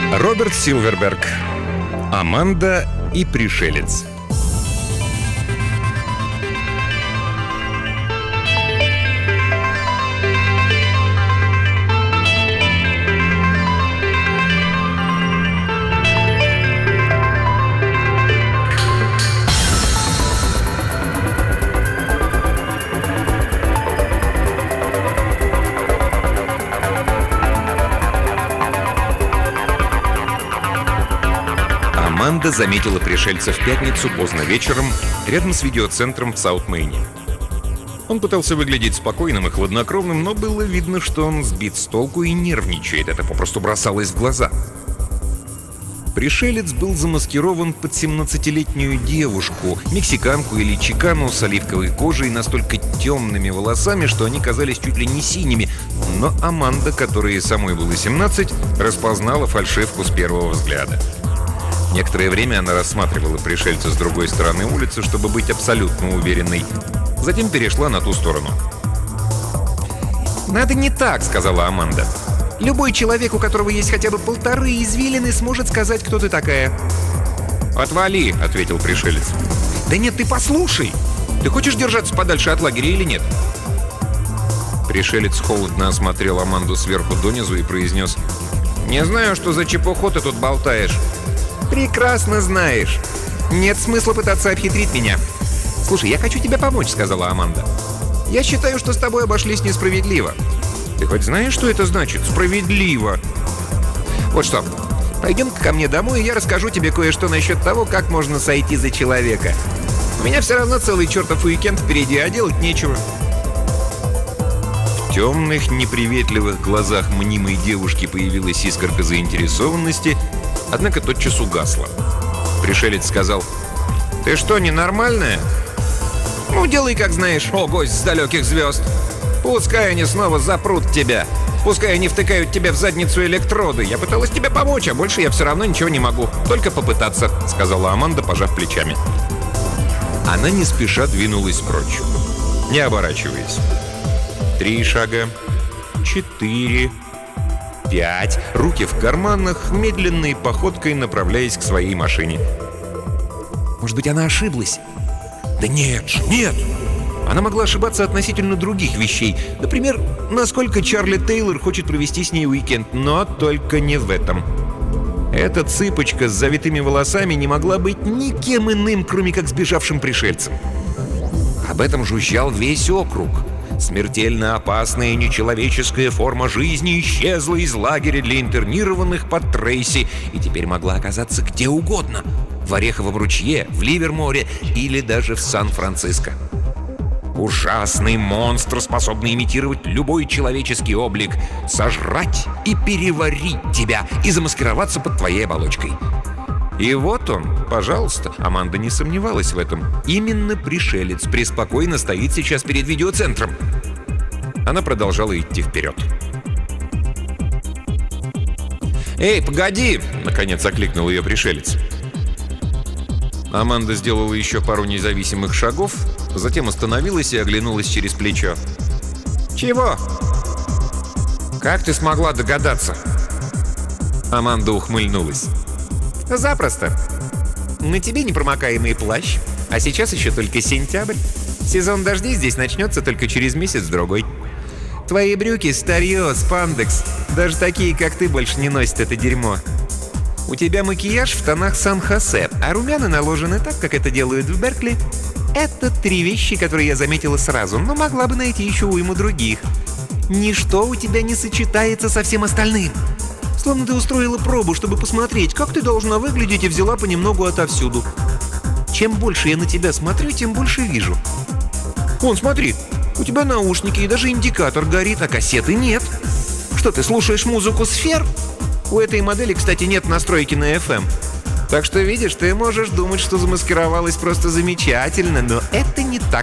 Роберт Силверберг. Аманда и пришелец. Аманда заметила пришельца в пятницу поздно вечером рядом с видеоцентром в Саут-Мэйне. Он пытался выглядеть спокойным и хладнокровным, но было видно, что он сбит с толку и нервничает. Это попросту бросалось в глаза. Пришелец был замаскирован под 17-летнюю девушку, мексиканку или чикану с оливковой кожей и настолько темными волосами, что они казались чуть ли не синими. Но Аманда, которой самой было 17, распознала фальшивку с первого взгляда. Некоторое время она рассматривала пришельца с другой стороны улицы, чтобы быть абсолютно уверенной. Затем перешла на ту сторону. «Надо не так», — сказала Аманда. «Любой человек, у которого есть хотя бы полторы извилины, сможет сказать, кто ты такая». «Отвали», — ответил пришелец. «Да нет, ты послушай! Ты хочешь держаться подальше от лагеря или нет?» Пришелец холодно осмотрел Аманду сверху донизу и произнес: «Не знаю, что за чепуху ты тут болтаешь». «Прекрасно знаешь. Нет смысла пытаться обхитрить меня. Слушай, я хочу тебе помочь», — сказала Аманда. «Я считаю, что с тобой обошлись несправедливо». «Ты хоть знаешь, что это значит? Справедливо?» «Вот что, пойдем-ка ко мне домой, и я расскажу тебе кое-что насчет того, как можно сойти за человека. У меня все равно целый чертов уикенд впереди, а делать нечего». В темных, неприветливых глазах мнимой девушки появилась искорка заинтересованности, однако тотчас угасла. Пришелец сказал: «Ты что, ненормальная?» «Ну, делай, как знаешь, о гость с далеких звезд. Пускай они снова запрут тебя. Пускай они втыкают тебе в задницу электроды. Я пыталась тебе помочь, а больше я все равно ничего не могу. Только попытаться», — сказала Аманда, пожав плечами. Она не спеша двинулась прочь, не оборачиваясь. 3 шага, 4, 5, руки в карманах, медленной походкой направляясь к своей машине. «Может быть, она ошиблась?» «Да нет же, нет!» Она могла ошибаться относительно других вещей. Например, насколько Чарли Тейлор хочет провести с ней уикенд, но только не в этом. Эта цыпочка с завитыми волосами не могла быть никем иным, кроме как сбежавшим пришельцем. Об этом жужжал весь округ. Смертельно опасная нечеловеческая форма жизни исчезла из лагеря для интернированных под Трейси и теперь могла оказаться где угодно. В Ореховом ручье, в Ливерморе или даже в Сан-Франциско. Ужасный монстр, способный имитировать любой человеческий облик, сожрать и переварить тебя и замаскироваться под твоей оболочкой. И вот он, пожалуйста, Аманда не сомневалась в этом. Именно пришелец преспокойно стоит сейчас перед видеоцентром. Она продолжала идти вперед. «Эй, погоди!» — наконец окликнул ее пришелец. Аманда сделала еще пару независимых шагов, затем остановилась и оглянулась через плечо. «Чего?» «Как ты смогла догадаться?» Аманда ухмыльнулась. «Запросто. На тебе непромокаемый плащ, а сейчас еще только сентябрь. Сезон дождей здесь начнется только через месяц-другой. Твои брюки — старье, спандекс. Даже такие, как ты, больше не носят это дерьмо. У тебя макияж в тонах Сан-Хосе, а румяна наложены так, как это делают в Беркли. Это 3 вещи, которые я заметила сразу, но могла бы найти еще уйму других. Ничто у тебя не сочетается со всем остальным. Словно ты устроила пробу, чтобы посмотреть, как ты должна выглядеть, и взяла понемногу отовсюду. Чем больше я на тебя смотрю, тем больше вижу. Вон, смотри, у тебя наушники и даже индикатор горит, а кассеты нет. Что, ты слушаешь музыку сфер? У этой модели, кстати, нет настройки на FM. Так что, видишь, ты можешь думать, что замаскировалась просто замечательно, но это не так».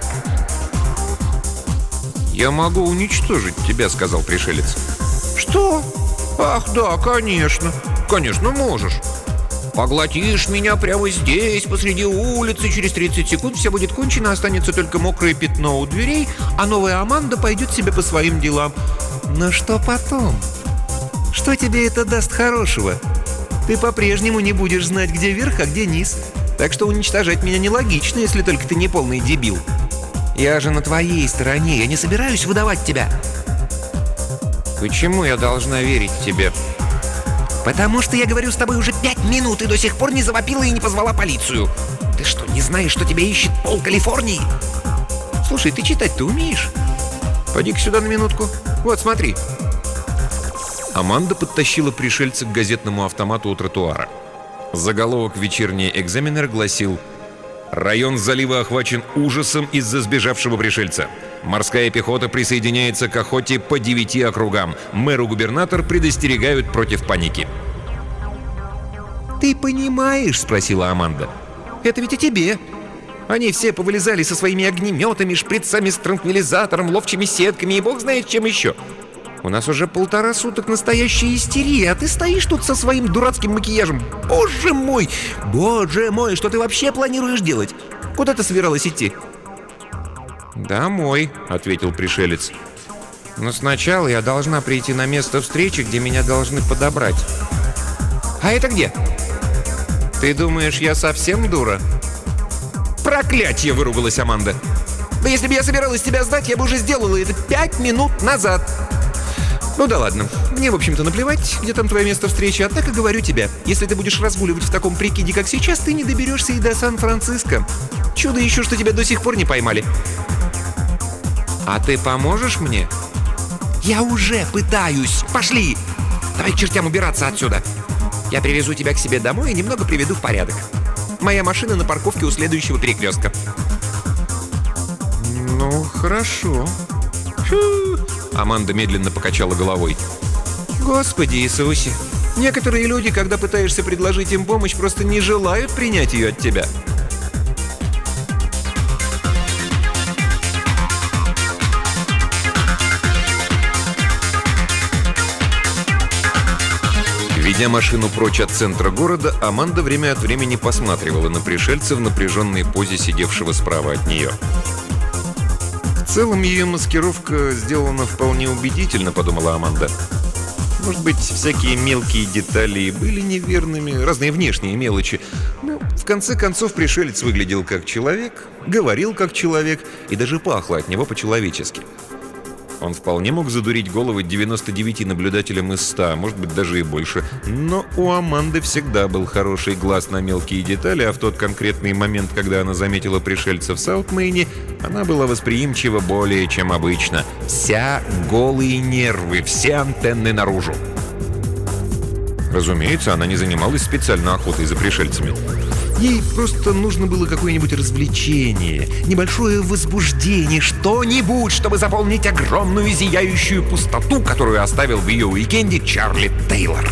«Я могу уничтожить тебя», — сказал пришелец. «Что? Ах, да, конечно. Конечно, можешь. Поглотишь меня прямо здесь, посреди улицы, через 30 секунд все будет кончено, останется только мокрое пятно у дверей, а новая Аманда пойдет себе по своим делам. Но что потом? Что тебе это даст хорошего? Ты по-прежнему не будешь знать, где верх, а где низ. Так что уничтожать меня нелогично, если только ты не полный дебил. Я же на твоей стороне, я не собираюсь выдавать тебя. Почему я должна верить тебе? Потому что я говорю с тобой уже 5 минут и до сих пор не завопила и не позвала полицию. Ты что, не знаешь, что тебя ищет пол Калифорнии? Слушай, ты читать-то умеешь? Поди-ка сюда на минутку. Вот, смотри. Аманда подтащила пришельца к газетному автомату у тротуара. Заголовок «Вечерний экзаменер» гласил: «Район залива охвачен ужасом из-за сбежавшего пришельца. Морская пехота присоединяется к охоте по 9 округам. Мэр и губернатор предостерегают против паники». «Ты понимаешь?» — спросила Аманда. «Это ведь о тебе. Они все повылезали со своими огнеметами, шприцами с транквилизатором, ловчими сетками и бог знает чем еще. У нас уже 1,5 суток настоящая истерия, а ты стоишь тут со своим дурацким макияжем. Боже мой, что ты вообще планируешь делать? Куда ты собиралась идти?» «Домой», — ответил пришелец. «Но сначала я должна прийти на место встречи, где меня должны подобрать». «А это где?» «Ты думаешь, я совсем дура?» «Проклятье!» — выругалась Аманда. «Да если бы я собиралась тебя сдать, я бы уже сделала это 5 минут назад!» «Ну да ладно, мне, в общем-то, наплевать, где там твое место встречи, однако говорю тебе, если ты будешь разгуливать в таком прикиде, как сейчас, ты не доберешься и до Сан-Франциско. Чудо еще, что тебя до сих пор не поймали». «А ты поможешь мне?» «Я уже пытаюсь! Пошли! Давай к чертям убираться отсюда! Я привезу тебя к себе домой и немного приведу в порядок. Моя машина на парковке у следующего перекрестка». «Ну, хорошо». Фу. Аманда медленно покачала головой. «Господи Иисусе! Некоторые люди, когда пытаешься предложить им помощь, просто не желают принять ее от тебя». Ведя машину прочь от центра города, Аманда время от времени посматривала на пришельца в напряженной позе сидевшего справа от нее. «В целом ее маскировка сделана вполне убедительно», — подумала Аманда. «Может быть, всякие мелкие детали и были неверными, разные внешние мелочи. Но, в конце концов, пришелец выглядел как человек, говорил как человек и даже пахло от него по-человечески. Он вполне мог задурить головы 99 наблюдателям из 100, может быть, даже и больше. Но у Аманды всегда был хороший глаз на мелкие детали, а в тот конкретный момент, когда она заметила пришельца в Саут-Мэйне, она была восприимчива более чем обычно. Вся голые нервы, все антенны наружу. Разумеется, она не занималась специально охотой за пришельцами. Ей просто нужно было какое-нибудь развлечение, небольшое возбуждение, что-нибудь, чтобы заполнить огромную зияющую пустоту, которую оставил в ее уикенде Чарли Тейлор.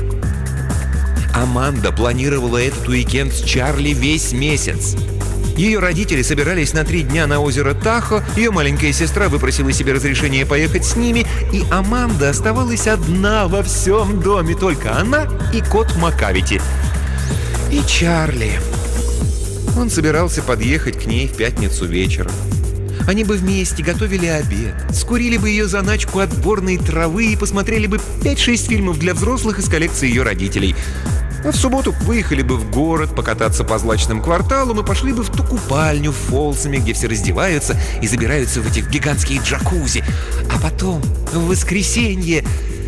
Аманда планировала этот уикенд с Чарли весь месяц. Ее родители собирались на 3 дня на озеро Тахо, ее маленькая сестра выпросила себе разрешение поехать с ними, и Аманда оставалась одна во всем доме, только она и кот Макавити. И Чарли. Он собирался подъехать к ней в пятницу вечером. Они бы вместе готовили обед, скурили бы ее заначку отборной травы и посмотрели бы 5-6 фильмов для взрослых из коллекции ее родителей. А в субботу выехали бы в город покататься по злачным кварталам и пошли бы в ту купальню в Фолсами, где все раздеваются и забираются в этих гигантские джакузи. А потом, в воскресенье...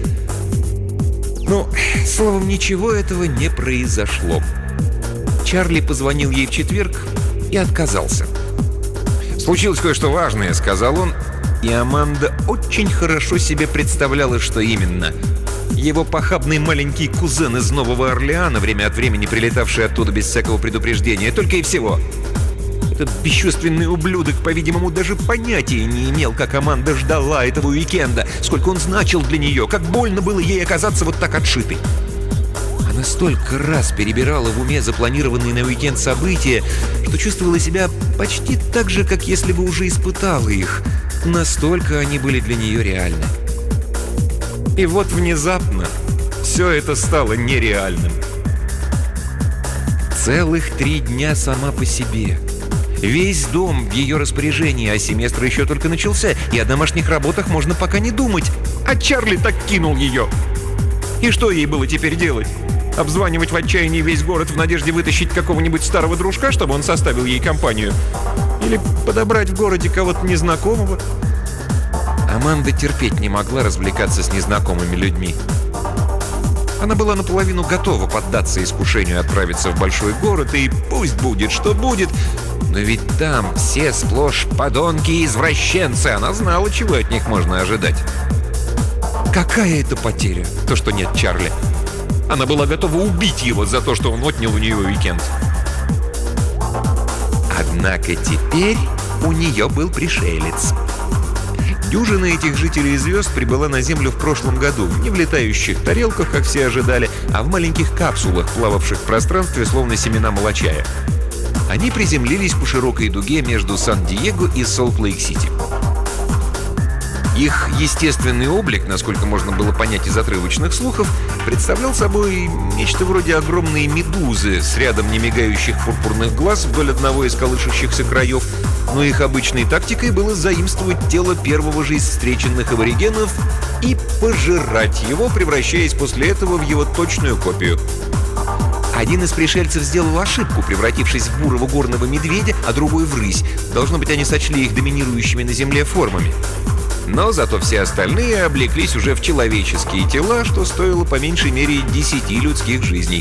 Ну, словом, ничего этого не произошло. Чарли позвонил ей в четверг и отказался. «Случилось кое-что важное», — сказал он, и Аманда очень хорошо себе представляла, что именно. Его похабный маленький кузен из Нового Орлеана, время от времени прилетавший оттуда без всякого предупреждения, только и всего. Этот бесчувственный ублюдок, по-видимому, даже понятия не имел, как Аманда ждала этого уикенда, сколько он значил для нее, как больно было ей оказаться вот так отшитой. Она столько раз перебирала в уме запланированные на уикенд события, что чувствовала себя почти так же, как если бы уже испытала их. Настолько они были для нее реальны. И вот внезапно все это стало нереальным. Целых 3 дня сама по себе. Весь дом в ее распоряжении, а семестр еще только начался, и о домашних работах можно пока не думать. А Чарли так кинул ее. И что ей было теперь делать? Обзванивать в отчаянии весь город в надежде вытащить какого-нибудь старого дружка, чтобы он составил ей компанию? Или подобрать в городе кого-то незнакомого? Аманда терпеть не могла развлекаться с незнакомыми людьми. Она была наполовину готова поддаться искушению отправиться в большой город, и пусть будет, что будет. Но ведь там все сплошь подонки и извращенцы. Она знала, чего от них можно ожидать. Какая это потеря, то, что нет Чарли? Она была готова убить его за то, что он отнял у нее уикенд. Однако теперь у нее был пришелец. Дюжина этих жителей звезд прибыла на Землю в прошлом году, не в летающих тарелках, как все ожидали, а в маленьких капсулах, плававших в пространстве, словно семена молочая. Они приземлились по широкой дуге между Сан-Диего и Солт-Лейк-Сити. Их естественный облик, насколько можно было понять из отрывочных слухов, представлял собой нечто вроде огромной медузы с рядом немигающих пурпурных глаз вдоль одного из колышущихся краев, но их обычной тактикой было заимствовать тело первого же из встреченных аборигенов и пожирать его, превращаясь после этого в его точную копию. Один из пришельцев сделал ошибку, превратившись в бурого горного медведя, а другой в рысь. Должно быть, они сочли их доминирующими на Земле формами. Но зато все остальные облеклись уже в человеческие тела, что стоило по меньшей мере 10 людских жизней.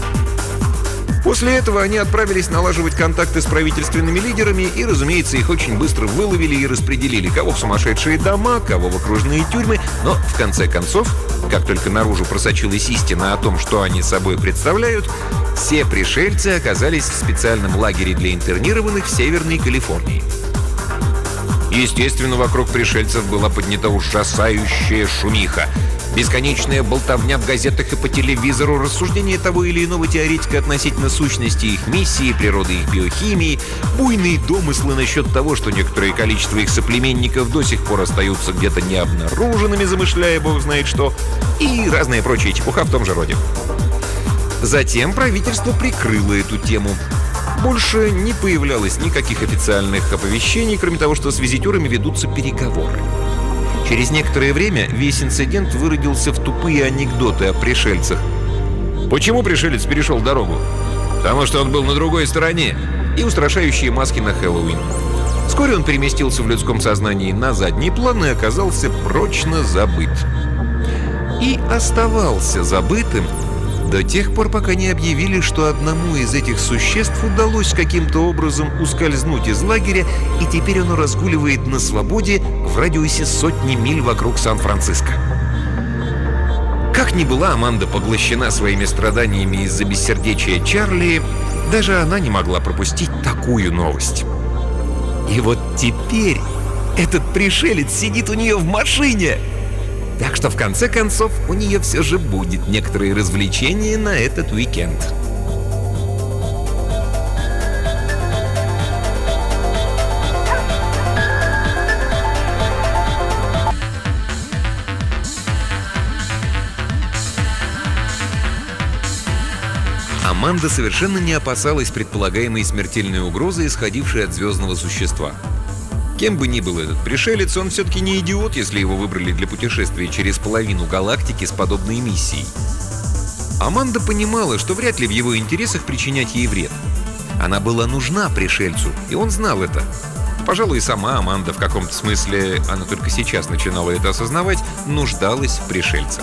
После этого они отправились налаживать контакты с правительственными лидерами и, разумеется, их очень быстро выловили и распределили, кого в сумасшедшие дома, кого в окружные тюрьмы, но в конце концов, как только наружу просочилась истина о том, что они собой представляют, все пришельцы оказались в специальном лагере для интернированных в Северной Калифорнии. Естественно, вокруг пришельцев была поднята ужасающая шумиха. Бесконечная болтовня в газетах и по телевизору, рассуждения того или иного теоретика относительно сущности их миссии, природы их биохимии, буйные домыслы насчет того, что некоторое количество их соплеменников до сих пор остаются где-то необнаруженными, замышляя бог знает что, и разная прочая чепуха в том же роде. Затем правительство прикрыло эту тему. Больше не появлялось никаких официальных оповещений, кроме того, что с визитерами ведутся переговоры. Через некоторое время весь инцидент выродился в тупые анекдоты о пришельцах. Почему пришелец перешел дорогу? Потому что он был на другой стороне. И устрашающие маски на Хэллоуин. Вскоре он переместился в людском сознании на задний план и оказался прочно забыт. И оставался забытым до тех пор, пока не объявили, что одному из этих существ удалось каким-то образом ускользнуть из лагеря, и теперь оно разгуливает на свободе в радиусе сотни миль вокруг Сан-Франциско. Как ни была Аманда поглощена своими страданиями из-за бессердечия Чарли, даже она не могла пропустить такую новость. И вот теперь этот пришелец сидит у нее в машине! Так что, в конце концов, у нее все же будет некоторые развлечения на этот уикенд. Аманда совершенно не опасалась предполагаемой смертельной угрозы, исходившей от звездного существа. Кем бы ни был этот пришелец, он все-таки не идиот, если его выбрали для путешествия через половину галактики с подобной миссией. Аманда понимала, что вряд ли в его интересах причинять ей вред. Она была нужна пришельцу, и он знал это. Пожалуй, и сама Аманда в каком-то смысле, она только сейчас начинала это осознавать, нуждалась в пришельце.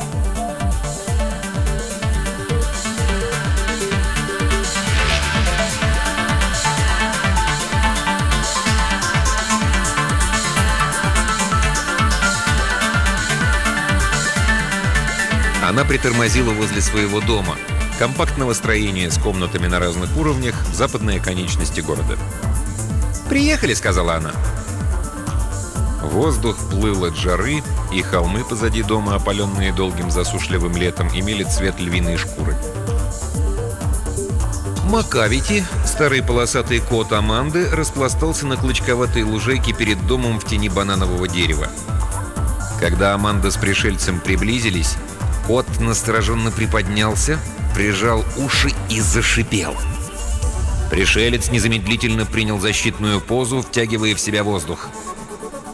Она притормозила возле своего дома, компактного строения с комнатами на разных уровнях в западной оконечности города. «Приехали», — сказала она. Воздух плыл от жары, и холмы позади дома, опаленные долгим засушливым летом, имели цвет львиной шкуры. Макавити, старый полосатый кот Аманды, распластался на клочковатой лужайке перед домом в тени бананового дерева. Когда Аманда с пришельцем приблизились, кот настороженно приподнялся, прижал уши и зашипел. Пришелец незамедлительно принял защитную позу, втягивая в себя воздух.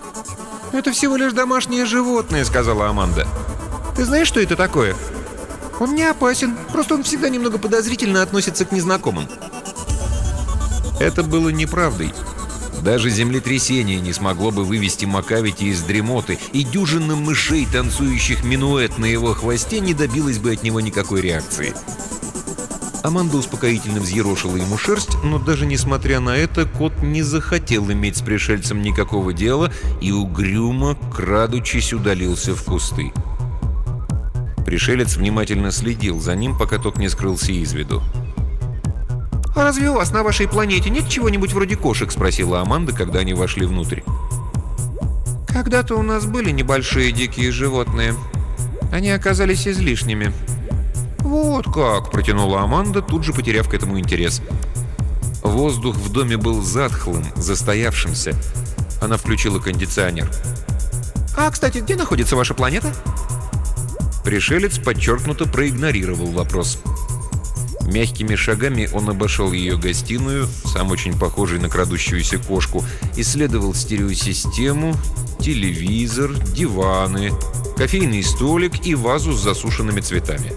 «Это всего лишь домашнее животное», — сказала Аманда. «Ты знаешь, что это такое?» Он не опасен, просто он всегда немного подозрительно относится к незнакомым». Это было неправдой. Даже землетрясение не смогло бы вывести Макавити из дремоты, и дюжина мышей, танцующих минуэт на его хвосте, не добилась бы от него никакой реакции. Аманда успокоительно взъерошила ему шерсть, но даже несмотря на это, кот не захотел иметь с пришельцем никакого дела и угрюмо, крадучись, удалился в кусты. Пришелец внимательно следил за ним, пока тот не скрылся из виду. «А разве у вас на вашей планете нет чего-нибудь вроде кошек?» — спросила Аманда, когда они вошли внутрь. «Когда-то у нас были небольшие дикие животные. Они оказались излишними». «Вот как!» — протянула Аманда, тут же потеряв к этому интерес. Воздух в доме был затхлым, застоявшимся. Она включила кондиционер. «А, кстати, где находится ваша планета?» Пришелец подчеркнуто проигнорировал вопрос. Мягкими шагами он обошел ее гостиную, сам очень похожий на крадущуюся кошку, исследовал стереосистему, телевизор, диваны, кофейный столик и вазу с засушенными цветами.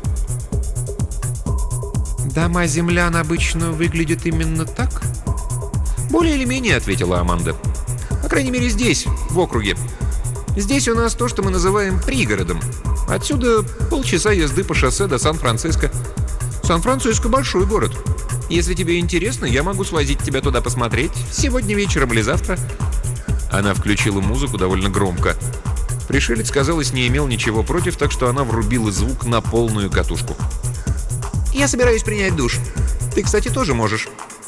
«Дома землян обычно выглядят именно так?» «Более или менее», — ответила Аманда. «По крайней мере здесь, в округе. Здесь у нас то, что мы называем пригородом. Отсюда полчаса езды по шоссе до Сан-Франциско. Сан-Франциско — большой город. Если тебе интересно, я могу свозить тебя туда посмотреть. Сегодня вечером или завтра». Она включила музыку довольно громко. Пришелец, казалось, не имел ничего против, так что она врубила звук на полную катушку. «Я собираюсь принять душ. Ты, кстати, тоже можешь».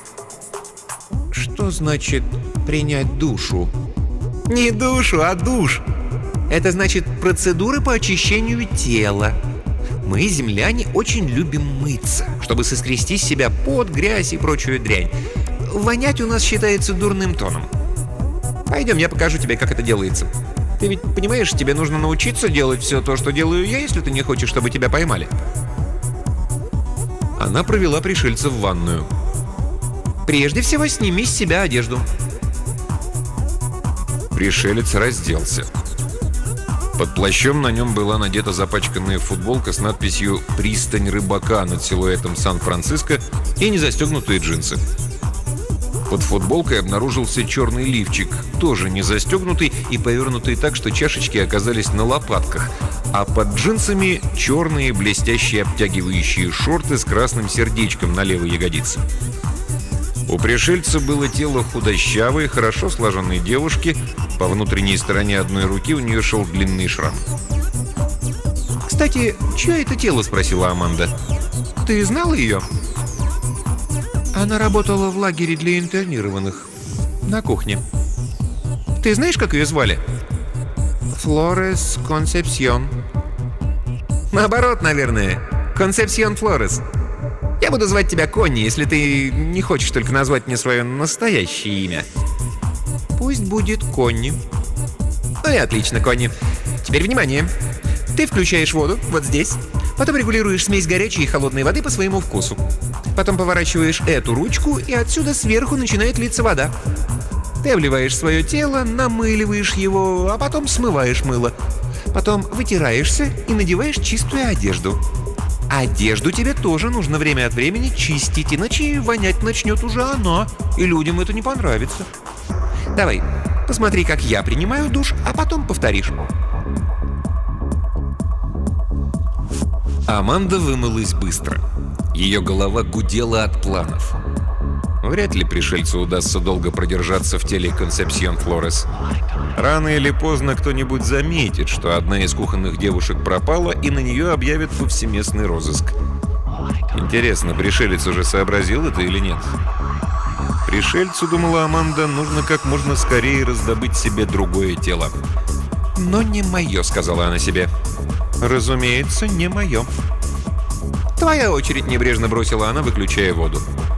«Что значит принять душу?» «Не душу, а душ. Это значит процедуры по очищению тела. Мы, земляне, очень любим мыться, чтобы соскрести с себя пот, грязь и прочую дрянь. Вонять у нас считается дурным тоном. Пойдем, я покажу тебе, как это делается. Ты ведь понимаешь, тебе нужно научиться делать все то, что делаю я, если ты не хочешь, чтобы тебя поймали». Она провела пришельца в ванную. «Прежде всего, сними с себя одежду». Пришелец разделся. Под плащом на нем была надета запачканная футболка с надписью «Пристань рыбака» над силуэтом Сан-Франциско и незастегнутые джинсы. Под футболкой обнаружился черный лифчик, тоже не застегнутый и повернутый так, что чашечки оказались на лопатках, а под джинсами черные блестящие обтягивающие шорты с красным сердечком на левой ягодице. У пришельца было тело худощавой, хорошо сложенной девушки. По внутренней стороне одной руки у нее шел длинный шрам. «Кстати, чье это тело?» — спросила Аманда. «Ты знала ее?» «Она работала в лагере для интернированных. На кухне. Ты знаешь, как ее звали?» «Флорес Консепсьон». «Наоборот, наверное. Консепсьон Флорес. Я буду звать тебя Конни, если ты не хочешь только назвать мне свое настоящее имя». «Пусть будет Конни». «Ну и отлично, Конни. Теперь внимание. Ты включаешь воду вот здесь, потом регулируешь смесь горячей и холодной воды по своему вкусу. Потом поворачиваешь эту ручку, и отсюда сверху начинает литься вода. Ты обливаешь свое тело, намыливаешь его, а потом смываешь мыло. Потом вытираешься и надеваешь чистую одежду. Одежду тебе тоже нужно время от времени чистить, иначе вонять начнет уже она, и людям это не понравится. Давай, посмотри, как я принимаю душ, а потом повторишь». Аманда вымылась быстро. Ее голова гудела от планов. Вряд ли пришельцу удастся долго продержаться в теле Консепсьон Флорес. Рано или поздно кто-нибудь заметит, что одна из кухонных девушек пропала, и на нее объявят повсеместный розыск. Интересно, пришелец уже сообразил это или нет? Пришельцу, думала Аманда, нужно как можно скорее раздобыть себе другое тело. «Но не мое», — сказала она себе. «Разумеется, не мое». «Твоя очередь», — небрежно бросила она, выключая воду.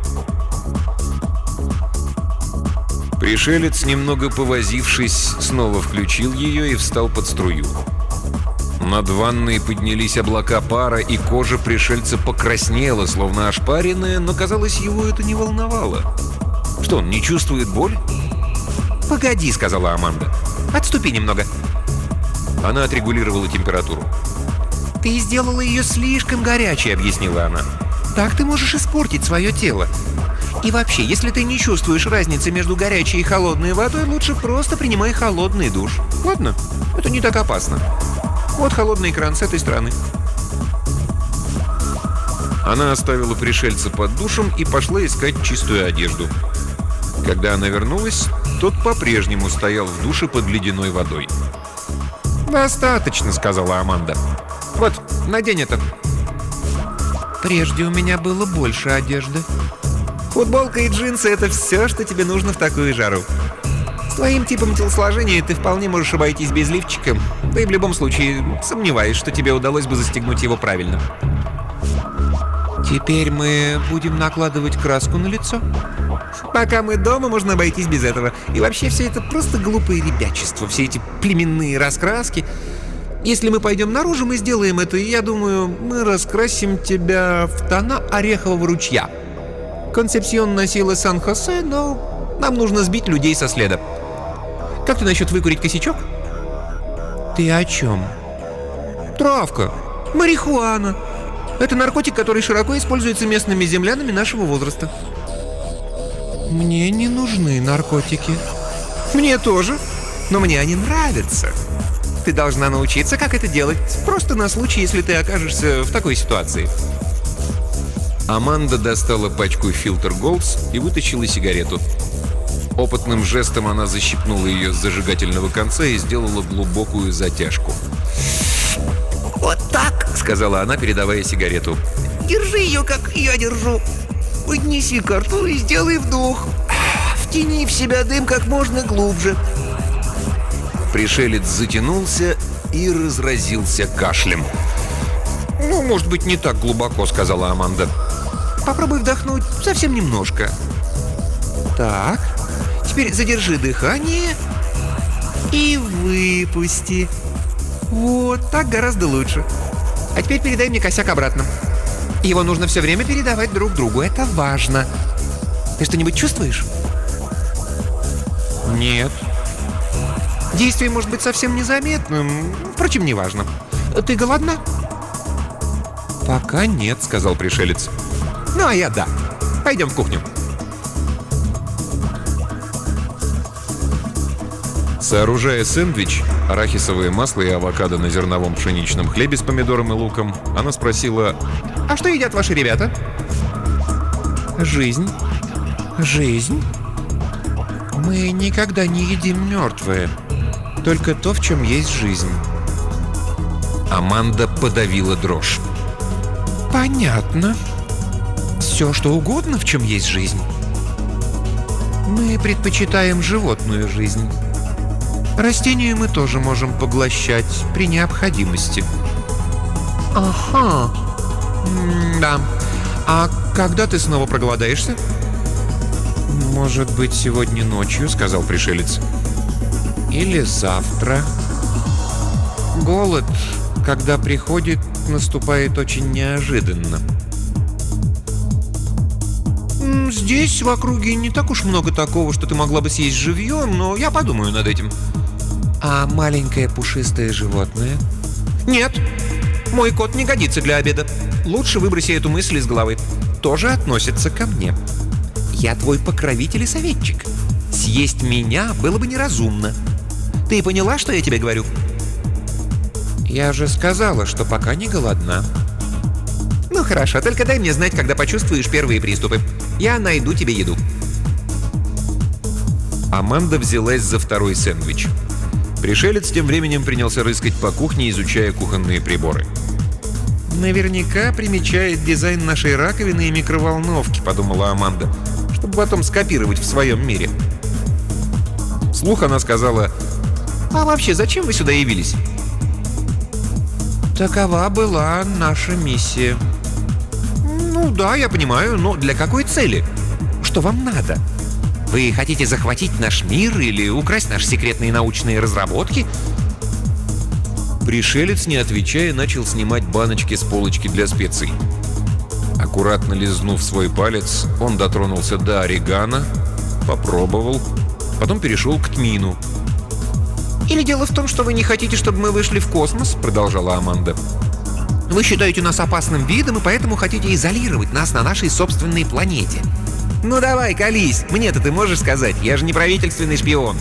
Пришелец, немного повозившись, снова включил ее и встал под струю. Над ванной поднялись облака пара, и кожа пришельца покраснела, словно ошпаренная, но, казалось, его это не волновало. Что, он не чувствует боль? «Погоди», — сказала Аманда. «Отступи немного». Она отрегулировала температуру. «Ты сделала ее слишком горячей», — объяснила она. «Так ты можешь испортить свое тело. И вообще, если ты не чувствуешь разницы между горячей и холодной водой, лучше просто принимай холодный душ. Ладно? Это не так опасно. Вот холодный кран с этой стороны». Она оставила пришельца под душем и пошла искать чистую одежду. Когда она вернулась, тот по-прежнему стоял в душе под ледяной водой. «Достаточно», — сказала Аманда. «Вот, надень это». «Прежде у меня было больше одежды». «Футболка и джинсы — это все, что тебе нужно в такую жару. С твоим типом телосложения ты вполне можешь обойтись без лифчика. Да и в любом случае сомневаюсь, что тебе удалось бы застегнуть его правильно». «Теперь мы будем накладывать краску на лицо?» «Пока мы дома, можно обойтись без этого. И вообще все это просто глупое ребячество, все эти племенные раскраски. Если мы пойдем наружу, мы сделаем это, и я думаю, мы раскрасим тебя в тона орехового ручья. Консепсьон носила Сан-Хосе, но нам нужно сбить людей со следа. Как ты насчет выкурить косячок?» «Ты о чем?» «Травка. Марихуана. Это наркотик, который широко используется местными землянами нашего возраста». «Мне не нужны наркотики». «Мне тоже. Но мне они нравятся. Ты должна научиться, как это делать, просто на случай, если ты окажешься в такой ситуации». Аманда достала пачку Filter Golds и вытащила сигарету. Опытным жестом она защипнула ее с зажигательного конца и сделала глубокую затяжку. «Вот так», — сказала она, передавая сигарету. «Держи ее, как я держу. Поднеси ко рту и сделай вдох. Втяни в себя дым как можно глубже». Пришелец затянулся и разразился кашлем. «Ну, может быть, не так глубоко», — сказала Аманда. «Попробуй вдохнуть совсем немножко. Так, теперь задержи дыхание и выпусти. Вот, так гораздо лучше. А теперь передай мне косяк обратно. Его нужно все время передавать друг другу, это важно. Ты что-нибудь чувствуешь?» «Нет». «Действие может быть совсем незаметным, впрочем, неважно. Ты голодна?» «Пока нет», — сказал пришелец. «Ну, а я да. Пойдем в кухню». Сооружая сэндвич, арахисовое масло и авокадо на зерновом пшеничном хлебе с помидором и луком, она спросила: «А что едят ваши ребята?» «Жизнь. Жизнь? Мы никогда не едим мертвое. Только то, в чем есть жизнь». Аманда подавила дрожь. «Понятно. Все, что угодно, в чем есть жизнь. Мы предпочитаем животную жизнь. Растения мы тоже можем поглощать при необходимости». «Ага. Да. А когда ты снова проголодаешься?» «Может быть, сегодня ночью», — сказал пришелец. «Или завтра. Голод, когда приходит, наступает очень неожиданно». «Здесь, в округе, не так уж много такого, что ты могла бы съесть живьем, но я подумаю над этим». «А маленькое пушистое животное?» «Нет, мой кот не годится для обеда. Лучше выброси эту мысль из головы. Тоже относится ко мне. Я твой покровитель и советчик. Съесть меня было бы неразумно. Ты поняла, что я тебе говорю?» «Я же сказала, что пока не голодна». «Ну хорошо, только дай мне знать, когда почувствуешь первые приступы. Я найду тебе еду». Аманда взялась за второй сэндвич. Пришелец тем временем принялся рыскать по кухне, изучая кухонные приборы. «Наверняка примечает дизайн нашей раковины и микроволновки», — подумала Аманда, «чтобы потом скопировать в своем мире». Вслух она сказала: «А вообще, зачем вы сюда явились?» «Такова была наша миссия». «Ну да, я понимаю, но для какой цели? Что вам надо? Вы хотите захватить наш мир или украсть наши секретные научные разработки?» Пришелец, не отвечая, начал снимать баночки с полочки для специй. Аккуратно лизнув свой палец, он дотронулся до орегано, попробовал, потом перешел к тмину. «Или дело в том, что вы не хотите, чтобы мы вышли в космос?» — продолжала Аманда. Вы считаете нас опасным видом и поэтому хотите изолировать нас на нашей собственной планете. Ну давай, колись, мне-то ты можешь сказать, я же не правительственный шпион.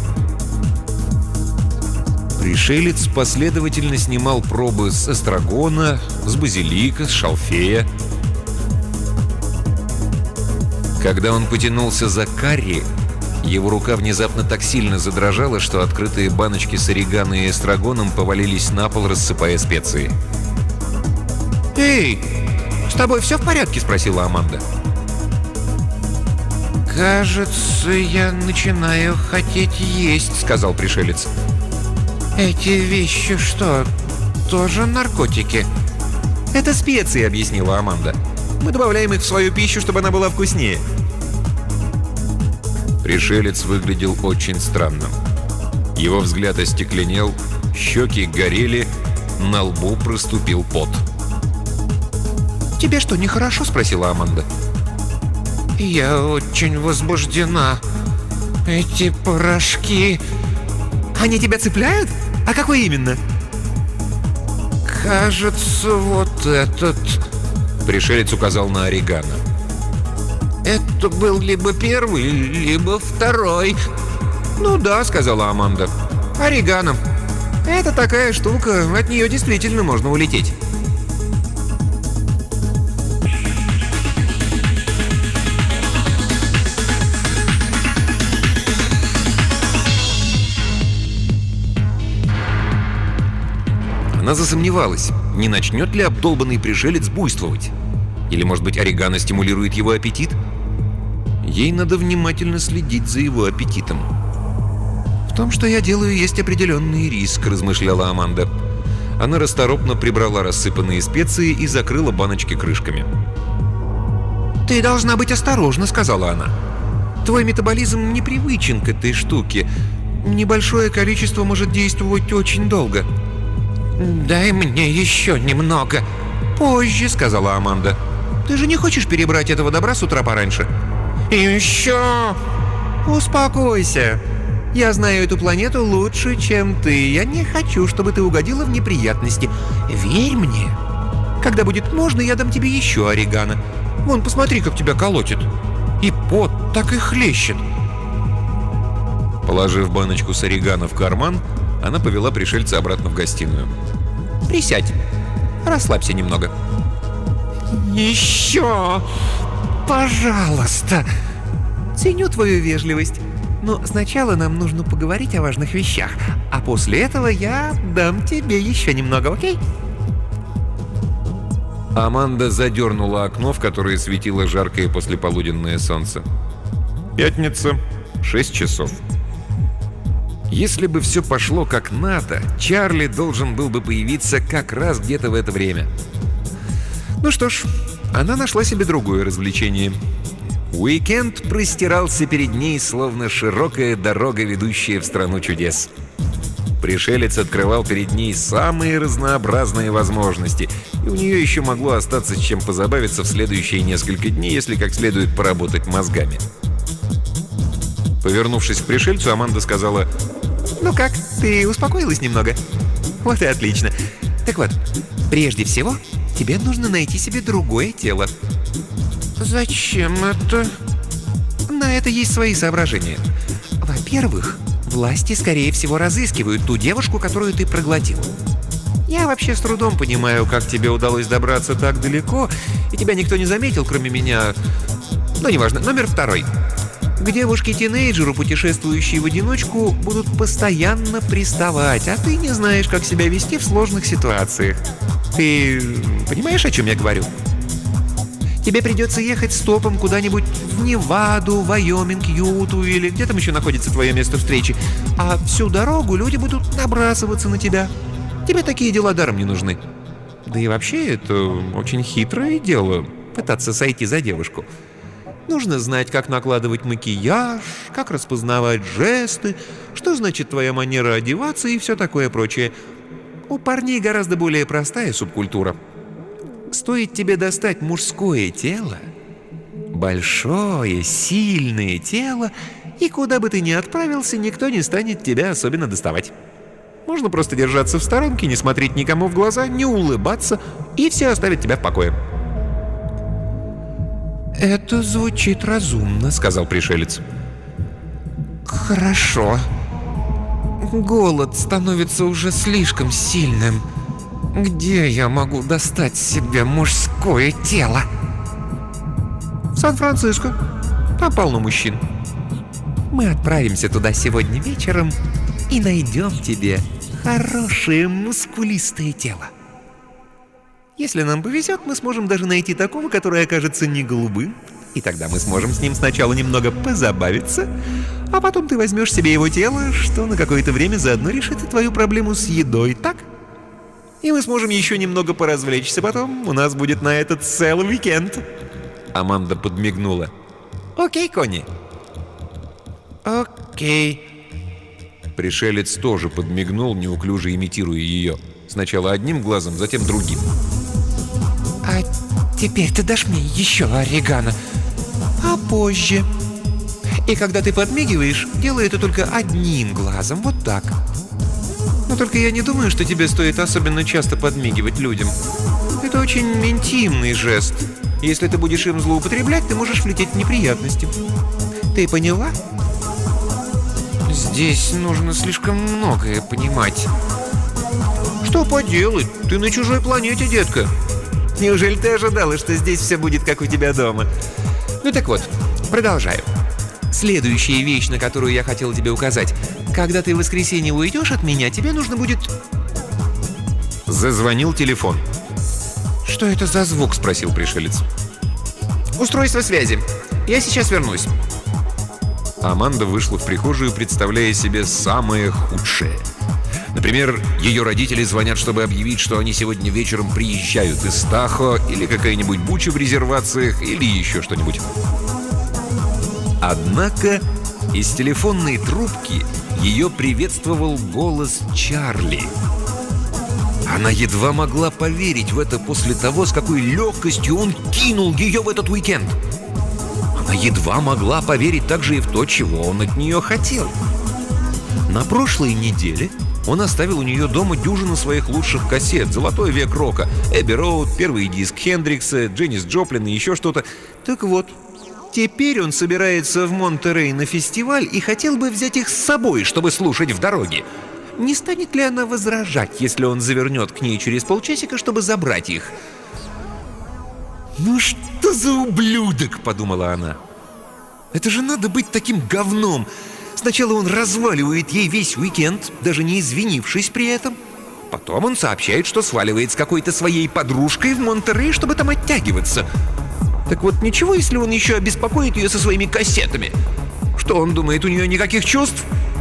Пришелец последовательно снимал пробы с эстрагона, с базилика, с шалфея. Когда он потянулся за карри, его рука внезапно так сильно задрожала, что открытые баночки с орегано и эстрагоном повалились на пол, рассыпая специи. «Эй, с тобой все в порядке?» — спросила Аманда. «Кажется, я начинаю хотеть есть», — сказал пришелец. «Эти вещи что, тоже наркотики?» «Это специи», — объяснила Аманда. «Мы добавляем их в свою пищу, чтобы она была вкуснее». Пришелец выглядел очень странным. Его взгляд остекленел, щеки горели, на лбу проступил пот. «Тебе что, нехорошо?» — спросила Аманда. «Я очень возбуждена. Эти порошки...» «Они тебя цепляют? А какой именно?» «Кажется, вот этот...» Пришелец указал на орегано. «Это был либо первый, либо второй». «Ну да», — сказала Аманда. «Орегано. Это такая штука, от нее действительно можно улететь». Она засомневалась, не начнет ли обдолбанный пришелец буйствовать. Или, может быть, орегано стимулирует его аппетит? Ей надо внимательно следить за его аппетитом. «В том, что я делаю, есть определенный риск», — размышляла Аманда. Она расторопно прибрала рассыпанные специи и закрыла баночки крышками. «Ты должна быть осторожна», — сказала она. «Твой метаболизм непривычен к этой штуке. Небольшое количество может действовать очень долго». «Дай мне еще немного». «Позже», — сказала Аманда. «Ты же не хочешь перебрать этого добра с утра пораньше?» «Еще!» «Успокойся. Я знаю эту планету лучше, чем ты. Я не хочу, чтобы ты угодила в неприятности. Верь мне. Когда будет можно, я дам тебе еще орегано. Вон, посмотри, как тебя колотит. И пот так и хлещет». Положив баночку с орегано в карман, она повела пришельца обратно в гостиную. «Присядь. Расслабься немного». «Еще! Пожалуйста!» «Ценю твою вежливость. Но сначала нам нужно поговорить о важных вещах, а после этого я дам тебе еще немного, окей?» Аманда задернула окно, в которое светило жаркое послеполуденное солнце. Пятница, 6 часов. Если бы все пошло как надо, Чарли должен был бы появиться как раз где-то в это время. Ну что ж, она нашла себе другое развлечение. Уикенд простирался перед ней, словно широкая дорога, ведущая в страну чудес. Пришелец открывал перед ней самые разнообразные возможности, и у нее еще могло остаться с чем позабавиться в следующие несколько дней, если как следует поработать мозгами. Повернувшись к пришельцу, Аманда сказала: «Ну как, ты успокоилась немного? Вот и отлично. Так вот, прежде всего, тебе нужно найти себе другое тело». «Зачем это?» «На это есть свои соображения. Во-первых, власти, скорее всего, разыскивают ту девушку, которую ты проглотил. Я вообще с трудом понимаю, как тебе удалось добраться так далеко, и тебя никто не заметил, кроме меня. Ну, неважно. Номер второй. К девушке-тинейджеру, путешествующей в одиночку, будут постоянно приставать, а ты не знаешь, как себя вести в сложных ситуациях. Ты понимаешь, о чем я говорю? Тебе придется ехать стопом куда-нибудь в Неваду, Вайоминг, Юту или где там еще находится твое место встречи, а всю дорогу люди будут набрасываться на тебя. Тебе такие дела даром не нужны. Да и вообще, это очень хитрое дело — пытаться сойти за девушку. Нужно знать, как накладывать макияж, как распознавать жесты, что значит твоя манера одеваться и все такое прочее. У парней гораздо более простая субкультура. Стоит тебе достать мужское тело, большое, сильное тело, и куда бы ты ни отправился, никто не станет тебя особенно доставать. Можно просто держаться в сторонке, не смотреть никому в глаза, не улыбаться, и все оставят тебя в покое». «Это звучит разумно», — сказал пришелец. «Хорошо. Голод становится уже слишком сильным. Где я могу достать себе мужское тело?» «В Сан-Франциско. Там полно мужчин». «Мы отправимся туда сегодня вечером и найдем тебе хорошее мускулистое тело. Если нам повезет, мы сможем даже найти такого, который окажется не голубым, и тогда мы сможем с ним сначала немного позабавиться, а потом ты возьмешь себе его тело, что на какое-то время заодно решит и твою проблему с едой, так? И мы сможем еще немного поразвлечься потом, у нас будет на это целый уикенд». Аманда подмигнула. «Окей, Конни?» «Окей». Пришелец тоже подмигнул, неуклюже имитируя ее. Сначала одним глазом, затем другим. «А теперь ты дашь мне еще орегано, а позже. И когда ты подмигиваешь, делай это только одним глазом, вот так. Но только я не думаю, что тебе стоит особенно часто подмигивать людям. Это очень интимный жест. Если ты будешь им злоупотреблять, ты можешь влететь в неприятности. Ты поняла? Здесь нужно слишком многое понимать». «Что поделать? Ты на чужой планете, детка. Неужели ты ожидала, что здесь все будет как у тебя дома?» Ну так вот, продолжаю. Следующая вещь, на которую я хотел тебе указать. Когда ты в воскресенье уйдешь от меня, тебе нужно будет... Зазвонил телефон. «Что это за звук?» — спросил пришелец. «Устройство связи. Я сейчас вернусь». Аманда вышла в прихожую, представляя себе самое худшее. Например, ее родители звонят, чтобы объявить, что они сегодня вечером приезжают из Тахо, или какая-нибудь буча в резервациях, или еще что-нибудь. Однако из телефонной трубки ее приветствовал голос Чарли. Она едва могла поверить в это после того, с какой легкостью он кинул ее в этот уикенд. Она едва могла поверить также и в то, чего он от нее хотел. На прошлой неделе он оставил у нее дома дюжину своих лучших кассет: «Золотой век рока», «Эбби Роуд», первый диск Хендрикса, Дженнис Джоплин и еще что-то. Так вот, теперь он собирается в Монтерей на фестиваль и хотел бы взять их с собой, чтобы слушать в дороге. Не станет ли она возражать, если он завернет к ней через полчасика, чтобы забрать их? «Ну что за ублюдок?» — подумала она. «Это же надо быть таким говном! Сначала он разваливает ей весь уикенд, даже не извинившись при этом. Потом он сообщает, что сваливает с какой-то своей подружкой в Монтерей, чтобы там оттягиваться. Так вот, ничего, если он еще обеспокоит ее со своими кассетами? Что он думает, у нее никаких чувств?»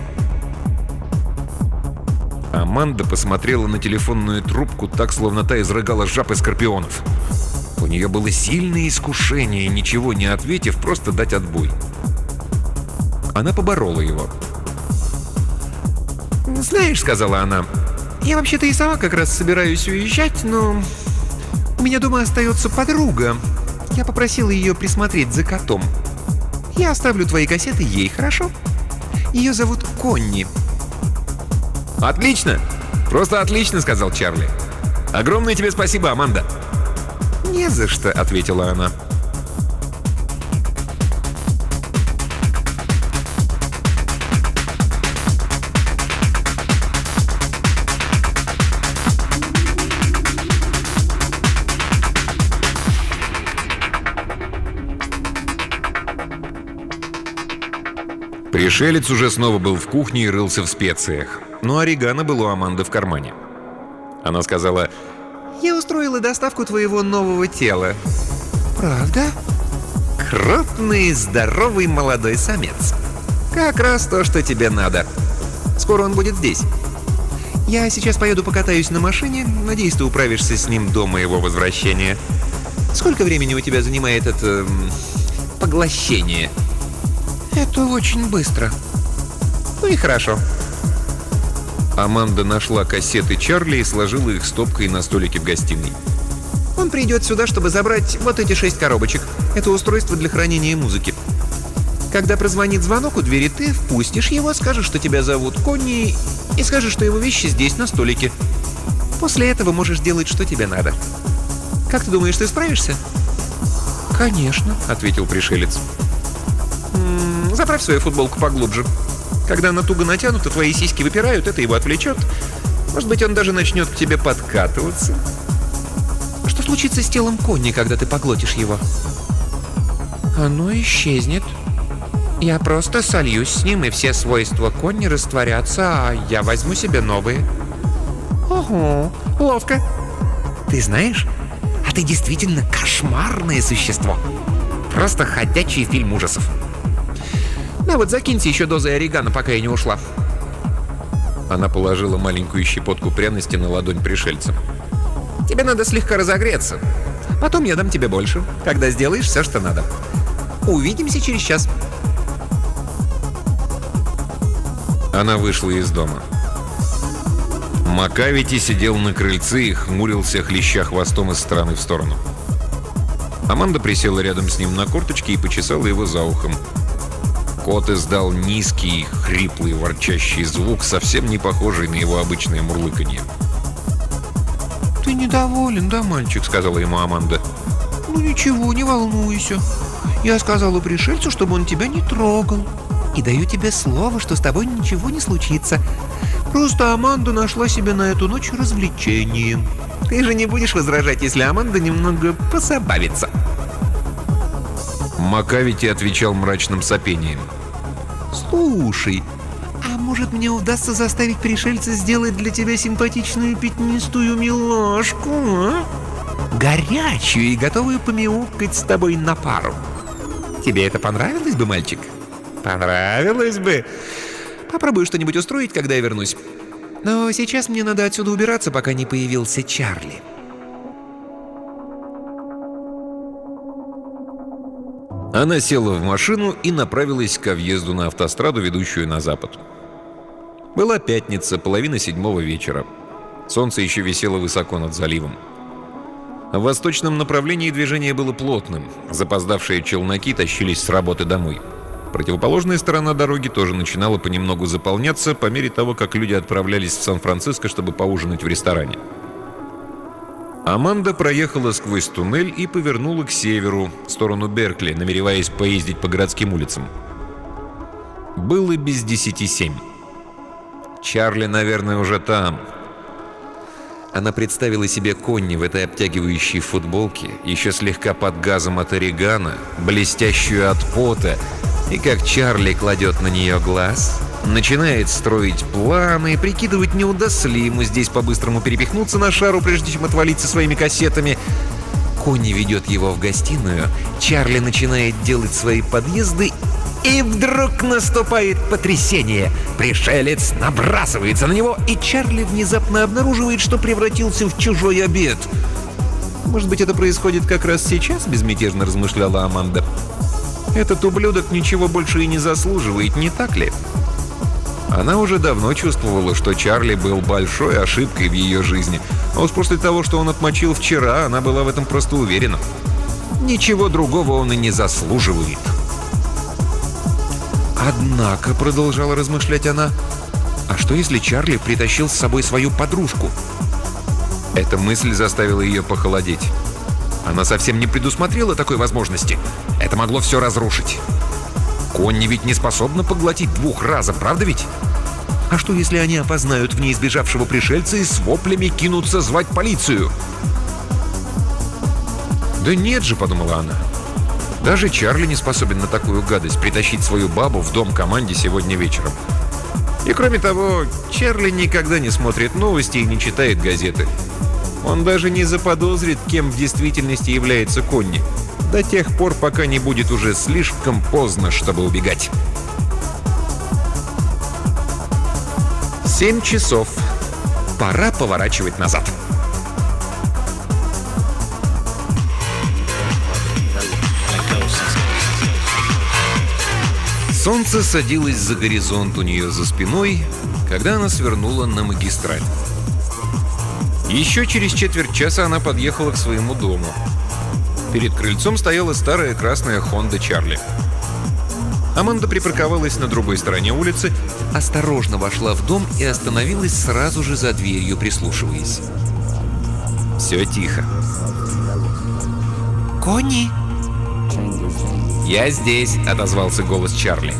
Аманда посмотрела на телефонную трубку так, словно та изрыгала жаб и скорпионов. У нее было сильное искушение, ничего не ответив, просто дать отбой. Она поборола его. «Знаешь, — сказала она, — я вообще-то и сама как раз собираюсь уезжать, но у меня дома остается подруга. Я попросила ее присмотреть за котом. Я оставлю твои кассеты ей, хорошо? Ее зовут Конни». «Отлично! Просто отлично!» — сказал Чарли. «Огромное тебе спасибо, Аманда!» «Не за что!» — ответила она. Пришелец уже снова был в кухне и рылся в специях. Но орегано было у Аманды в кармане. Она сказала: «Я устроила доставку твоего нового тела». «Правда?» «Крупный, здоровый молодой самец. Как раз то, что тебе надо. Скоро он будет здесь. Я сейчас поеду покатаюсь на машине. Надеюсь, ты управишься с ним до моего возвращения. Сколько времени у тебя занимает это... поглощение?» «Это очень быстро». «Ну и хорошо». Аманда нашла кассеты Чарли и сложила их стопкой на столике в гостиной. «Он придет сюда, чтобы забрать вот эти 6 коробочек. Это устройство для хранения музыки. Когда прозвонит звонок у двери, ты впустишь его, скажешь, что тебя зовут Конни, и скажешь, что его вещи здесь, на столике. После этого можешь делать, что тебе надо. Как ты думаешь, ты справишься?» «Конечно», — ответил пришелец. «Заправь свою футболку поглубже. Когда она туго натянута, твои сиськи выпирают, это его отвлечет. Может быть, он даже начнет к тебе подкатываться. Что случится с телом Конни, когда ты поглотишь его?» «Оно исчезнет. Я просто сольюсь с ним, и все свойства Конни растворятся, а я возьму себе новые». «Ого, ловко. Ты знаешь, а ты действительно кошмарное существо. Просто ходячий фильм ужасов. Да вот закиньте еще дозой орегано, пока я не ушла». Она положила маленькую щепотку пряности на ладонь пришельца. «Тебе надо слегка разогреться. Потом я дам тебе больше, когда сделаешь все, что надо. Увидимся через час». Она вышла из дома. Макавити сидел на крыльце и хмурился, хлеща хвостом из стороны в сторону. Аманда присела рядом с ним на корточки и почесала его за ухом. Кот издал низкий, хриплый, ворчащий звук, совсем не похожий на его обычное мурлыканье. «Ты недоволен, да, мальчик?» — сказала ему Аманда. «Ну ничего, не волнуйся. Я сказала пришельцу, чтобы он тебя не трогал. И даю тебе слово, что с тобой ничего не случится. Просто Аманда нашла себе на эту ночь развлечение. Ты же не будешь возражать, если Аманда немного позабавится?» Макавити отвечал мрачным сопением. «Слушай, а может мне удастся заставить пришельца сделать для тебя симпатичную пятнистую милашку, а? Горячую и готовую помяукать с тобой на пару. Тебе это понравилось бы, мальчик?» «Понравилось бы. Попробую что-нибудь устроить, когда я вернусь. Но сейчас мне надо отсюда убираться, пока не появился Чарли». Она села в машину и направилась к въезду на автостраду, ведущую на запад. Была пятница, 6:30 вечера. Солнце еще висело высоко над заливом. В восточном направлении движение было плотным. Запоздавшие челноки тащились с работы домой. Противоположная сторона дороги тоже начинала понемногу заполняться по мере того, как люди отправлялись в Сан-Франциско, чтобы поужинать в ресторане. Аманда проехала сквозь туннель и повернула к северу, в сторону Беркли, намереваясь поездить по городским улицам. Было без 10:07. Чарли, наверное, уже там. Она представила себе Конни в этой обтягивающей футболке, еще слегка под газом от орегано, блестящую от пота, и как Чарли кладет на нее глаз, начинает строить планы, прикидывать, не удастся ли ему здесь по-быстрому перепихнуться на шару, прежде чем отвалиться своими кассетами. Конни ведет его в гостиную, Чарли начинает делать свои подъезды, и вдруг наступает потрясение. Пришелец набрасывается на него, и Чарли внезапно обнаруживает, что превратился в чужой обед. «Может быть, это происходит как раз сейчас?» — безмятежно размышляла Аманда. «Этот ублюдок ничего больше и не заслуживает, не так ли?» Она уже давно чувствовала, что Чарли был большой ошибкой в ее жизни. А уж после того, что он отмочил вчера, она была в этом просто уверена. Ничего другого он и не заслуживает. «Однако», — продолжала размышлять она, «а что если Чарли притащил с собой свою подружку?» Эта мысль заставила ее похолодеть. Она совсем не предусмотрела такой возможности. Это могло все разрушить. Конни ведь не способна поглотить 2 разом, правда ведь? А что если они опознают в ней сбежавшего пришельца и с воплями кинутся звать полицию? «Да нет же», — подумала она. «Даже Чарли не способен на такую гадость — притащить свою бабу в дом команде сегодня вечером. И кроме того, Чарли никогда не смотрит новости и не читает газеты. Он даже не заподозрит, кем в действительности является Конни, до тех пор, пока не будет уже слишком поздно, чтобы убегать». 7 часов. Пора поворачивать назад. Солнце садилось за горизонт у нее за спиной, когда она свернула на магистраль. Еще через четверть часа она подъехала к своему дому. Перед крыльцом стояла старая красная Honda Чарли. Аманда припарковалась на другой стороне улицы, осторожно вошла в дом и остановилась сразу же за дверью, прислушиваясь. Все тихо. «Конни!» «Я здесь!» — отозвался голос Чарли.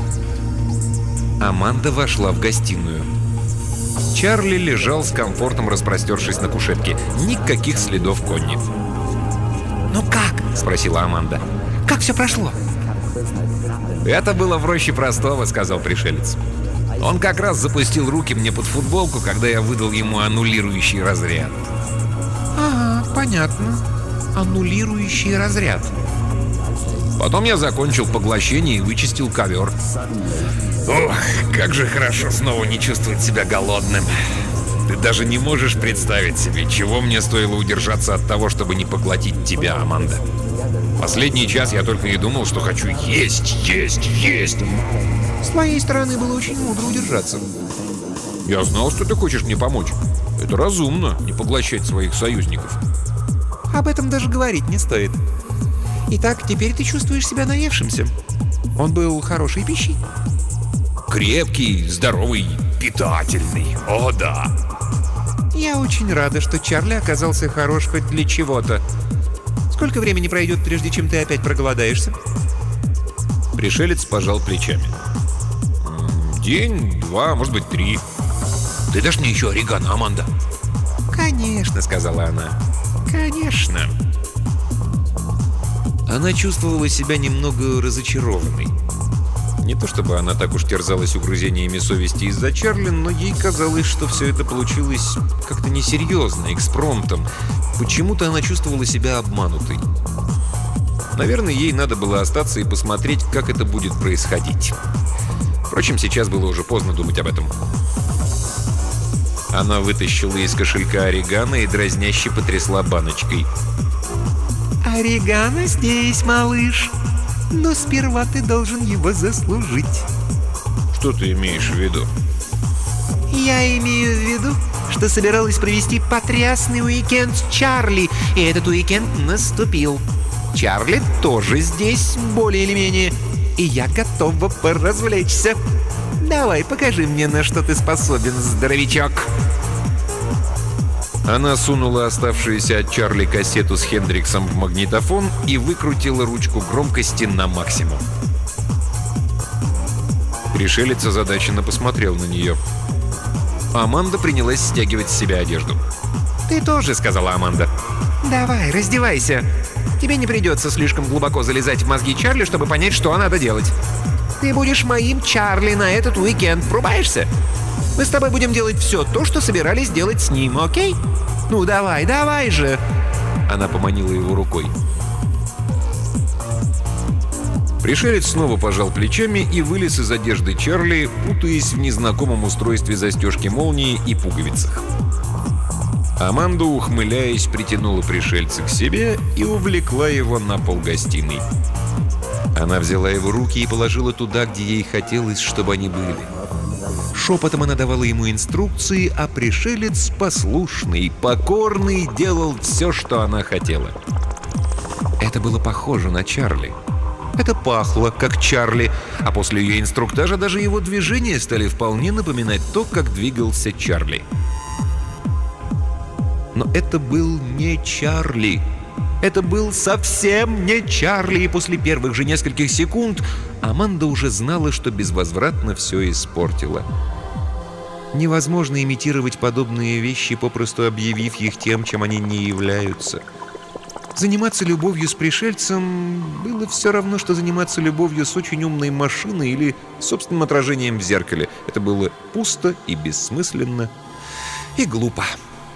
Аманда вошла в гостиную. Чарли лежал с комфортом, распростершись на кушетке. Никаких следов Конни. «Ну как?» — спросила Аманда. «Как все прошло?» «Это было проще простого», — сказал пришелец. «Он как раз запустил руки мне под футболку, когда я выдал ему аннулирующий разряд». «Ага, понятно. Аннулирующий разряд». Потом я закончил поглощение и вычистил ковер. Ох, как же хорошо снова не чувствовать себя голодным. Ты даже не можешь представить себе, чего мне стоило удержаться от того, чтобы не поглотить тебя, Аманда. Последний час я только и думал, что хочу есть. С твоей стороны было очень мудро удержаться. Я знал, что ты хочешь мне помочь. Это разумно, не поглощать своих союзников. Об этом даже говорить не стоит. Итак, теперь ты чувствуешь себя наевшимся. Он был хорошей пищей? Крепкий, здоровый, питательный. О, да. Я очень рада, что Чарли оказался хорош хоть для чего-то. Сколько времени пройдет, прежде чем ты опять проголодаешься? Пришелец пожал плечами. День, 2, может быть, 3. Ты дашь мне еще орегано, Аманда? Конечно, сказала она. Конечно. Она чувствовала себя немного разочарованной. Не то чтобы она так уж терзалась угрызениями совести из-за Чарли, но ей казалось, что все это получилось как-то несерьезно, экспромтом. Почему-то она чувствовала себя обманутой. Наверное, ей надо было остаться и посмотреть, как это будет происходить. Впрочем, сейчас было уже поздно думать об этом. Она вытащила из кошелька орегано и дразняще потрясла баночкой. «Орегано здесь, малыш. Но сперва ты должен его заслужить». Что ты имеешь в виду? Я имею в виду, что собиралась провести потрясный уикенд с Чарли, и этот уикенд наступил. Чарли тоже здесь, более или менее, и я готова поразвлечься. Давай, покажи мне, на что ты способен, здоровячок. Она сунула оставшуюся от Чарли кассету с Хендриксом в магнитофон и выкрутила ручку громкости на максимум. Пришелец озадаченно посмотрел на нее. Аманда принялась стягивать с себя одежду. «Ты тоже», — сказала Аманда. «Давай, раздевайся. Тебе не придется слишком глубоко залезать в мозги Чарли, чтобы понять, что надо делать. Ты будешь моим Чарли на этот уикенд. Врубаешься? Мы с тобой будем делать все то, что собирались делать с ним, окей? Ну давай, давай же!» Она поманила его рукой. Пришелец снова пожал плечами и вылез из одежды Чарли, путаясь в незнакомом устройстве застежки молнии и пуговицах. Аманда, ухмыляясь, притянула пришельца к себе и увлекла его на пол гостиной. Она взяла его руки и положила туда, где ей хотелось, чтобы они были. Шепотом она давала ему инструкции, а пришелец, послушный, покорный, делал все, что она хотела. Это было похоже на Чарли. Это пахло, как Чарли, а после ее инструктажа даже его движения стали вполне напоминать то, как двигался Чарли. Но это был не Чарли. Это был совсем не Чарли, и после первых же нескольких секунд Аманда уже знала, что безвозвратно все испортила. Невозможно имитировать подобные вещи, попросту объявив их тем, чем они не являются. Заниматься любовью с пришельцем было все равно, что заниматься любовью с очень умной машиной или собственным отражением в зеркале. Это было пусто и бессмысленно и глупо.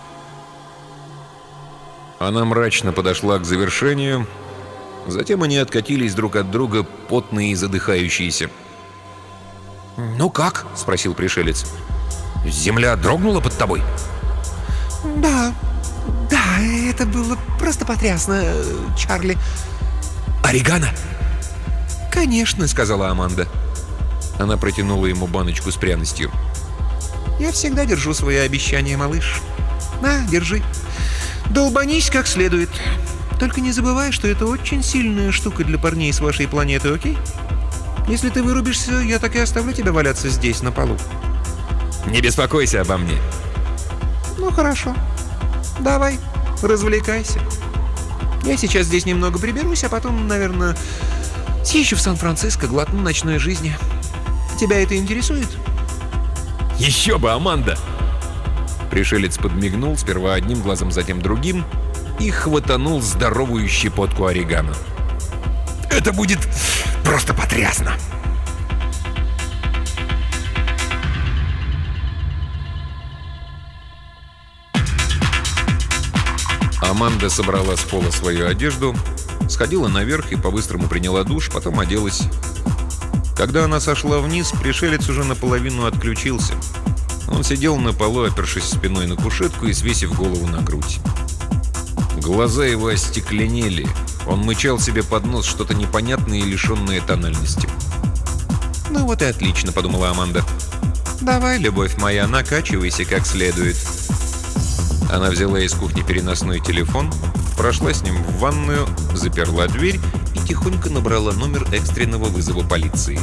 Она мрачно подошла к завершению. Затем они откатились друг от друга, потные и задыхающиеся. «Ну как?» — спросил пришелец. «Земля дрогнула под тобой?» Да, это было просто потрясно, Чарли». «Орегано?» «Конечно», — сказала Аманда. Она протянула ему баночку с пряностью. «Я всегда держу свои обещания, малыш. На, держи. Долбанись как следует. Только не забывай, что это очень сильная штука для парней с вашей планеты, окей? Если ты вырубишься, я так и оставлю тебя валяться здесь, на полу. Не беспокойся обо мне. Ну, хорошо. Давай, развлекайся. Я сейчас здесь немного приберусь, а потом, наверное, съезжу в Сан-Франциско, глотну ночной жизни. Тебя это интересует? Еще бы, Аманда! Пришелец подмигнул, сперва одним глазом, затем другим, и хватанул здоровую щепотку орегано. Это будет просто потрясно! Аманда собрала с пола свою одежду, сходила наверх и по-быстрому приняла душ, потом оделась. Когда она сошла вниз, пришелец уже наполовину отключился. Он сидел на полу, опершись спиной на кушетку и свесив голову на грудь. Глаза его остекленели. Он мычал себе под нос что-то непонятное и лишенное тональности. «Ну вот и отлично», — подумала Аманда. «Давай, любовь моя, накачивайся как следует». Она взяла из кухни переносной телефон, прошла с ним в ванную, заперла дверь и тихонько набрала номер экстренного вызова полиции.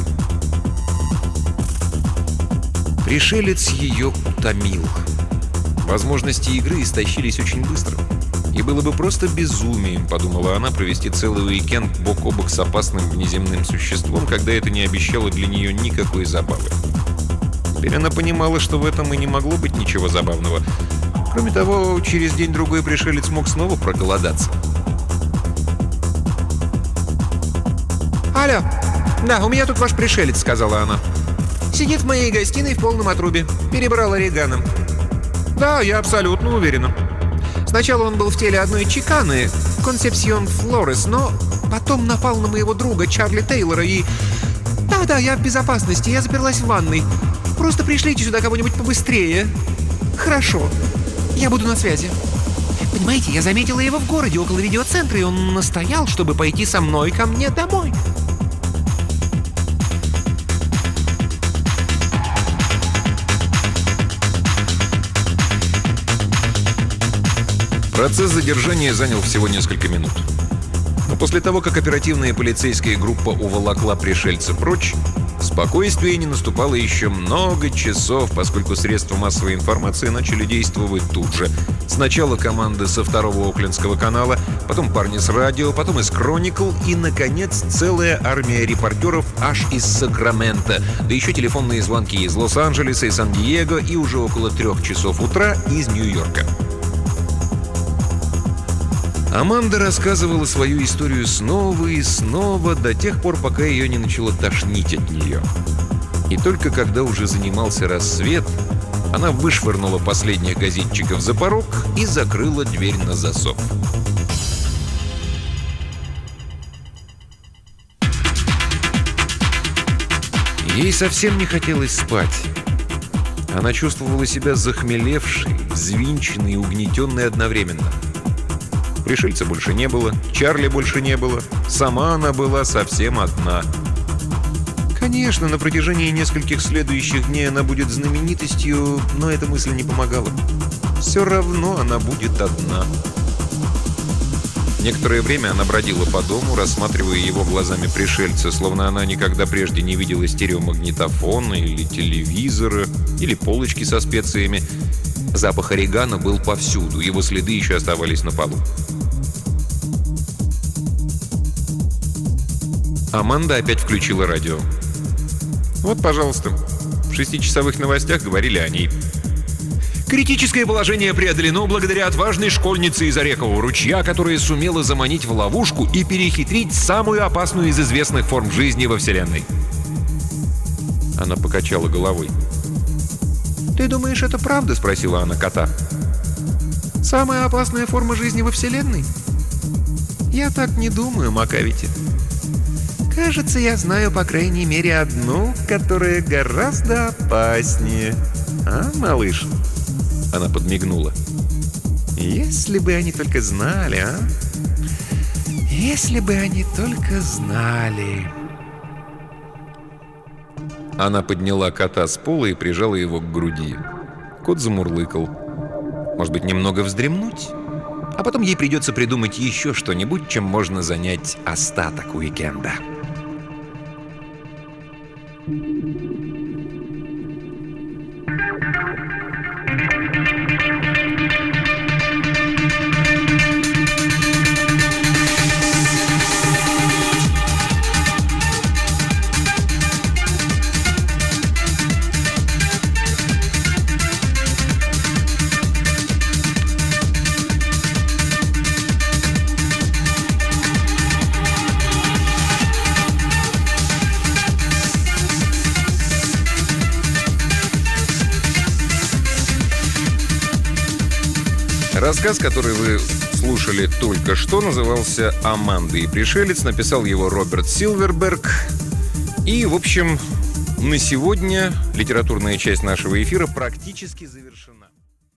Пришелец ее утомил. Возможности игры истощились очень быстро. И было бы просто безумием, подумала она, провести целый уикенд бок о бок с опасным внеземным существом, когда это не обещало для нее никакой забавы. Теперь она понимала, что в этом и не могло быть ничего забавного. Кроме того, через день-другой пришелец мог снова проголодаться. «Алло, да, у меня тут ваш пришелец», — сказала она. «Сидит в моей гостиной в полном отрубе. Перебрал орегано». «Да, я абсолютно уверена. Сначала он был в теле одной чиканы, Консепсион Флорес, но потом напал на моего друга Чарли Тейлора и... Да, я в безопасности, я заперлась в ванной. Просто пришлите сюда кого-нибудь побыстрее». «Хорошо. Я буду на связи». Понимаете, я заметила его в городе, около видеоцентра, и он настоял, чтобы пойти со мной ко мне домой. Процесс задержания занял всего несколько минут. Но после того, как оперативная полицейская группа уволокла пришельца прочь, спокойствие не наступало еще много часов, поскольку средства массовой информации начали действовать тут же. Сначала команда со второго Оклендского канала, потом парни с радио, потом из Chronicle и, наконец, целая армия репортеров аж из Сакрамента, да еще телефонные звонки из Лос-Анджелеса и Сан-Диего и уже около 3 часов утра из Нью-Йорка. Аманда рассказывала свою историю снова и снова до тех пор, пока ее не начало тошнить от нее. И только когда уже занимался рассвет, она вышвырнула последних газетчиков за порог и закрыла дверь на засов. Ей совсем не хотелось спать. Она чувствовала себя захмелевшей, взвинченной и угнетенной одновременно. Пришельца больше не было, Чарли больше не было, сама она была совсем одна. Конечно, на протяжении нескольких следующих дней она будет знаменитостью, но эта мысль не помогала. Все равно она будет одна. Некоторое время она бродила по дому, рассматривая его глазами пришельца, словно она никогда прежде не видела стереомагнитофона или телевизора, или полочки со специями. Запах орегано был повсюду, его следы еще оставались на полу. Аманда опять включила радио. Вот, пожалуйста, в 6-часовых новостях говорили о ней. Критическое положение преодолено благодаря отважной школьнице из Орехового ручья, которая сумела заманить в ловушку и перехитрить самую опасную из известных форм жизни во Вселенной. Она покачала головой. «Ты думаешь, это правда?» — спросила она кота. «Самая опасная форма жизни во Вселенной?» «Я так не думаю, Макавити. Кажется, я знаю, по крайней мере, одну, которая гораздо опаснее. А, малыш?» Она подмигнула. «Если бы они только знали, а? Если бы они только знали...» Она подняла кота с пола и прижала его к груди. Кот замурлыкал. Может быть, немного вздремнуть? А потом ей придется придумать еще что-нибудь, чем можно занять остаток уикенда. Рассказ, который вы слушали только что, назывался «Аманда и пришелец». Написал его Роберт Силверберг. И, в общем, на сегодня литературная часть нашего эфира практически завершена.